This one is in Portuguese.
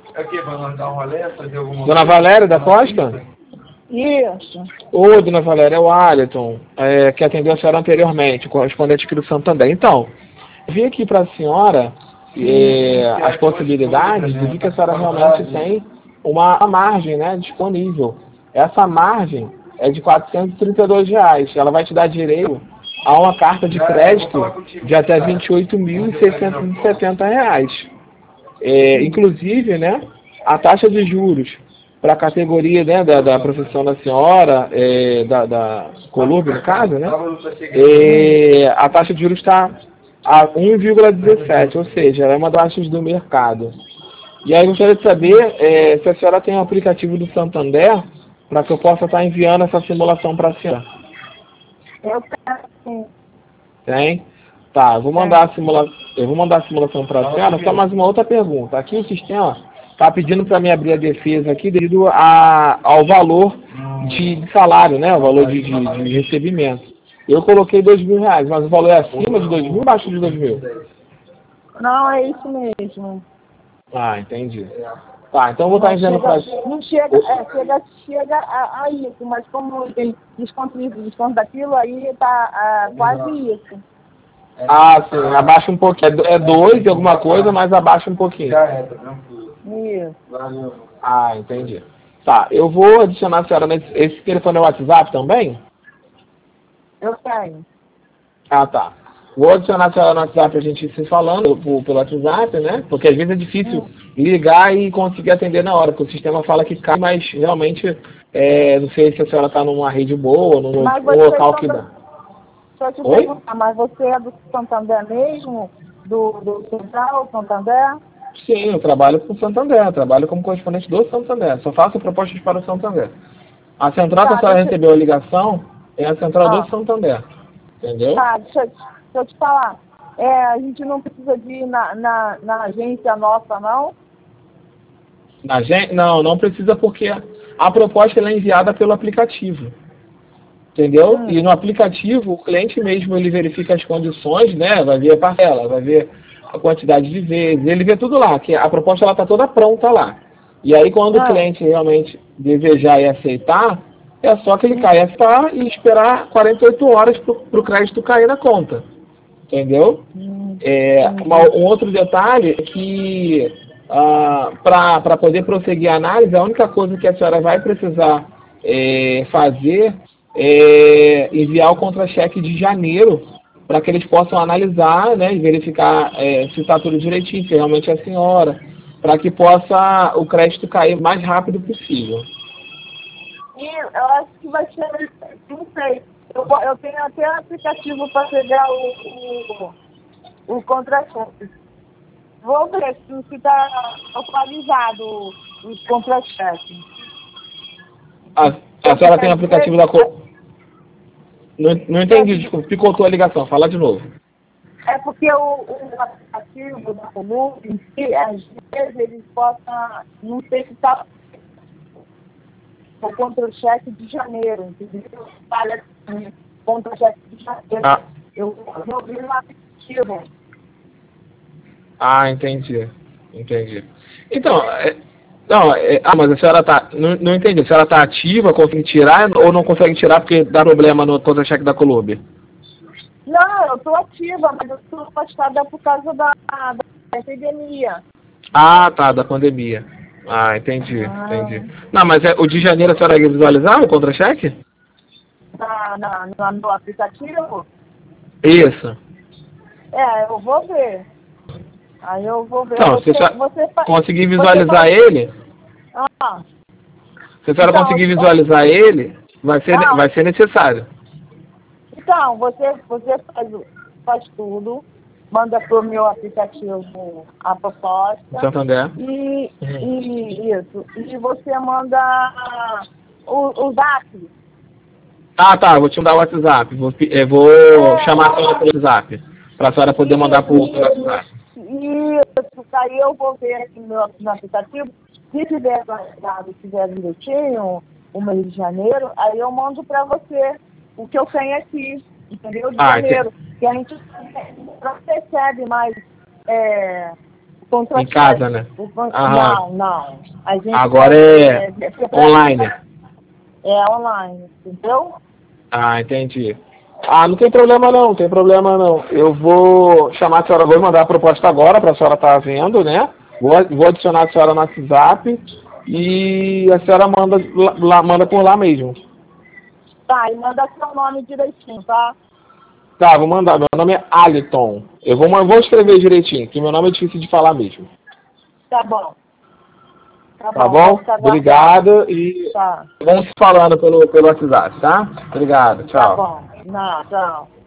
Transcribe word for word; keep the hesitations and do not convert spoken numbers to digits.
É o quê? Vai nós dar um rolê, fazer alguma Dona Valéria da Costa? Isso. Oi, Dona Valéria, é o Alisson, é, que atendeu a senhora anteriormente, correspondente aqui do Santander. Então, eu vim aqui para a senhora é, as possibilidades de que a senhora realmente tem uma margem, né, disponível. Essa margem é de quatrocentos e trinta e dois reais. Ela vai te dar direito a uma carta de crédito de até vinte e oito mil seiscentos e setenta reais. É, inclusive, né, a taxa de juros para a categoria, né, da, da profissão da senhora, é, da, da Colurbe, no caso, né, é, a taxa de juros está a um vírgula dezessete, ou seja, é uma das taxas do mercado. E aí eu gostaria de saber é, se a senhora tem um aplicativo do Santander para que eu possa estar enviando essa simulação para a senhora. Eu tenho sim. Tem? Tá, eu vou mandar a simulação, eu vou mandar a simulação para a senhora, só mais uma outra pergunta. Aqui o sistema está pedindo para mim abrir a defesa aqui devido a, ao valor de, de salário, né? O valor de, de, de recebimento. Eu coloquei dois mil reais, mas o valor é acima de dois mil ou abaixo de dois mil? Não, é isso mesmo. Ah, entendi. Tá, então eu vou estar enviando para... Não chega, é, chega, chega a, a isso, mas como tem desconto isso, desconto daquilo, aí tá ah, quase isso. Ah, sim, abaixa um pouquinho. É dois de alguma coisa, mas abaixa um pouquinho. Isso. Ah, entendi. Tá, eu vou adicionar a senhora nesse... Esse telefone é o WhatsApp também? Eu tenho. Ah, tá. Vou adicionar a senhora no WhatsApp, a gente se falando por, pelo WhatsApp, né? Porque às vezes é difícil ligar e conseguir atender na hora, porque o sistema fala que cai, mas realmente, é, não sei se a senhora está numa rede boa, num Mas num local que dá. Deixa eu te Oi? perguntar, mas você é do Santander mesmo? Do, do Central Santander? Sim, eu trabalho com o Santander, eu trabalho como correspondente do Santander, só faço propostas para o Santander. A central que a Tá, senhora deixa... recebeu a ligação é a central Ah. do Santander, entendeu? Tá, deixa, eu te- deixa eu te falar. É, a gente não precisa de ir na, na, na agência nossa, não? Na gen- Não, não precisa porque a proposta ela é enviada pelo aplicativo. Entendeu? Hum. E no aplicativo, o cliente mesmo ele verifica as condições, né? Vai ver a parcela, vai ver a quantidade de vezes, ele vê tudo lá, que a proposta ela está toda pronta lá. E aí quando Ah. o cliente realmente desejar e aceitar, é só clicar em aceitar e esperar quarenta e oito horas para o crédito cair na conta. Entendeu? Hum. É, Hum. uma- um outro detalhe é que ah, para poder prosseguir a análise, a única coisa que a senhora vai precisar é, fazer é enviar o contra-cheque de janeiro para que eles possam analisar, né, e verificar é, se está tudo direitinho, se realmente é a senhora, para que possa o crédito cair o mais rápido possível. E eu acho que vai ser, não sei, eu, vou- eu tenho até aplicativo para pegar o, o, o contra-cheque. Vou ver se está atualizado o, o contra-cheque. A, a senhora tem o aplicativo da... Co... Não, não entendi, desculpa, picotou a ligação, fala de novo. É porque o, o aplicativo da Columbi, em si, às vezes eles botam, não sei se está o contra-cheque de janeiro, entendeu? Olha, contra-cheque de janeiro. Ah. Eu vou ver no aplicativo. Ah, entendi. Entendi. Então, é, não, é, ah, mas a senhora tá, não, não entendi, a senhora tá ativa, consegue tirar ou não consegue tirar porque dá problema no contra-cheque da Columbi? Não, eu estou ativa, mas eu estou afastada por causa da, da epidemia. Ah, tá, da pandemia. Ah, entendi, Ah. entendi. Não, mas é, o de janeiro a senhora ia visualizar o contra-cheque? Na, na, na, no aplicativo? Isso. É, eu vou ver. Aí eu vou ver. Então, você, se a senhora você fa- conseguir você visualizar faz- ele, Ah, se a senhora Então, conseguir eu- visualizar ele, vai ser, Ah. vai ser necessário. então, você, você faz, o- faz tudo, manda pro meu aplicativo a proposta. Santander. E, Uhum. e isso. E você manda o, o zap. Ah, tá, vou te mandar o WhatsApp. Vou, pe- eu vou É. chamar a senhora pelo WhatsApp. Para a senhora poder mandar pro pro WhatsApp. Isso, aí eu vou ver aqui no, meu- no aplicativo. Se tiver guardado, se tiver direitinho, o mês de janeiro, aí eu mando para você o que eu tenho aqui, entendeu? De Ah, janeiro. Que a gente não percebe mais é, contra Em casa, né? o con- Aham. Não, não. A gente Agora é é, online. é online, entendeu? Ah, entendi. Ah, não tem problema não, não tem problema não. Eu vou chamar a senhora, vou mandar a proposta agora para a senhora estar vendo, né? Vou, vou adicionar a senhora no WhatsApp e a senhora manda, lá, manda por lá mesmo. Tá, e manda seu nome direitinho, tá? Tá, vou mandar. Meu nome é Aliton. Eu vou, vou escrever direitinho, que meu nome é difícil de falar mesmo. Tá bom. Tá, Tá bom? bom? Vou ficar aguardando. Obrigado e Tá, vamos falando pelo, pelo WhatsApp, tá? Obrigado, tá tchau. bom. Não, tchau.